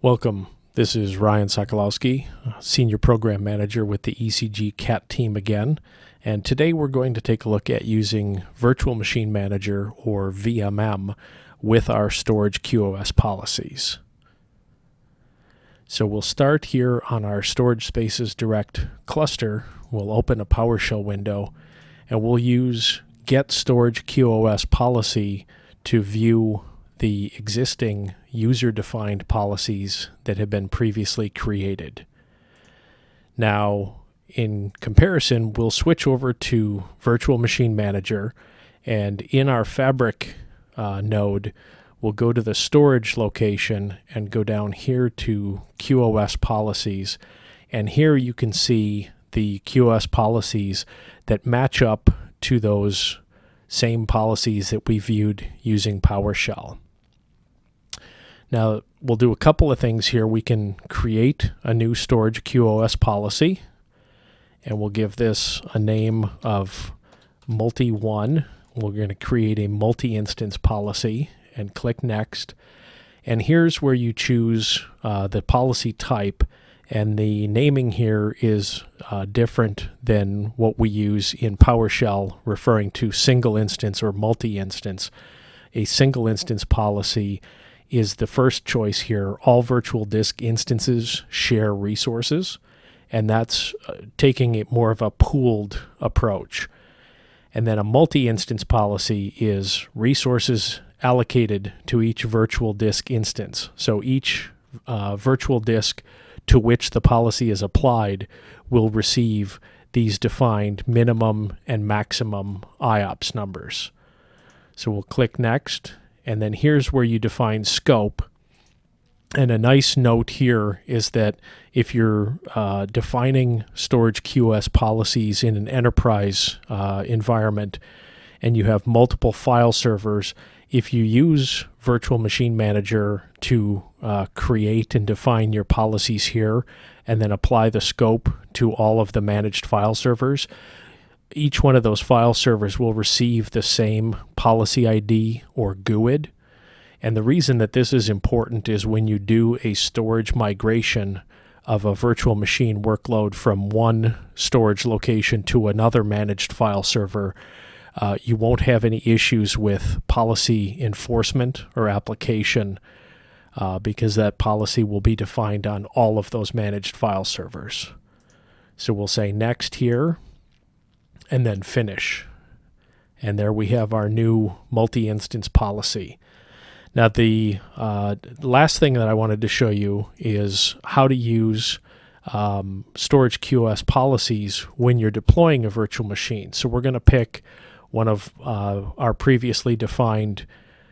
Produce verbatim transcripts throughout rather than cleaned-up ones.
Welcome. This is Ryan Sokolowski, Senior Program Manager with the E C G C A T team again. And today we're going to take a look at using Virtual Machine Manager, or V M M, with our storage Q o S policies. So we'll start here on our Storage Spaces Direct cluster. We'll open a PowerShell window, and we'll use Get Storage Q o S Policy to view the existing user-defined policies that have been previously created. Now, in comparison, we'll switch over to Virtual Machine Manager, and in our Fabric uh, node, we'll go to the storage location and go down here to Q o S policies, and here you can see the Q o S policies that match up to those same policies that we viewed using PowerShell. Now, we'll do a couple of things here. We can create a new storage Q o S policy, and we'll give this a name of multi one. We're going to create a multi-instance policy and click Next. And here's where you choose uh, the policy type, and the naming here is uh, different than what we use in PowerShell, referring to single instance or multi-instance. A single instance policy is the first choice here. All virtual disk instances share resources, and that's uh, taking it more of a pooled approach. And then a multi-instance policy is resources allocated to each virtual disk instance. So each uh, virtual disk to which the policy is applied will receive these defined minimum and maximum I O P S numbers. So we'll click Next. And then here's where you define scope. And a nice note here is that if you're uh, defining storage Q o S policies in an enterprise uh, environment and you have multiple file servers, if you use Virtual Machine Manager to uh, create and define your policies here and then apply the scope to all of the managed file servers, each one of those file servers will receive the same policy I D or G U I D. And the reason that this is important is when you do a storage migration of a virtual machine workload from one storage location to another managed file server, uh, you won't have any issues with policy enforcement or application uh, because that policy will be defined on all of those managed file servers. So we'll say Next here, and then Finish. And there we have our new multi-instance policy. Now, the uh, last thing that I wanted to show you is how to use um, storage Q o S policies when you're deploying a virtual machine. So we're going to pick one of uh, our previously defined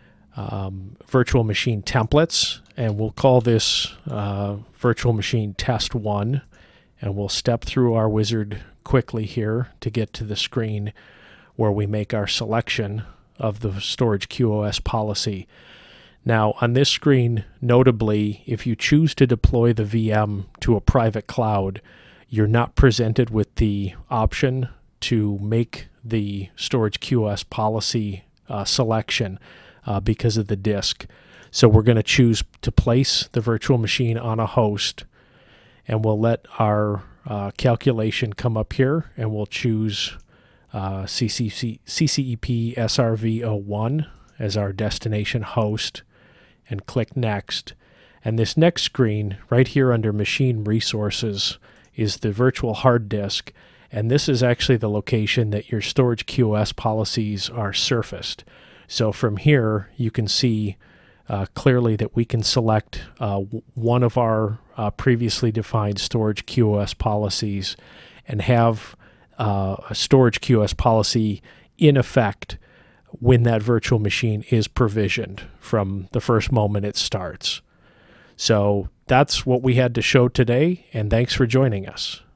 um, virtual machine templates, and we'll call this uh, virtual machine test one. And we'll step through our wizard quickly here to get to the screen where we make our selection of the storage Q o S policy. Now, on this screen, notably, if you choose to deploy the V M to a private cloud, you're not presented with the option to make the storage Q o S policy uh, selection uh, because of the disk. So we're going to choose to place the virtual machine on a host, and we'll let our uh, calculation come up here, and we'll choose uh, C C E P S R V zero one as our destination host, and click Next. And this next screen right here under Machine Resources is the virtual hard disk, and this is actually the location that your storage Q o S policies are surfaced. So from here you can see uh, clearly that we can select uh, one of our uh, previously defined storage Q o S policies and have uh, a storage Q o S policy in effect when that virtual machine is provisioned from the first moment it starts. So that's what we had to show today, and thanks for joining us.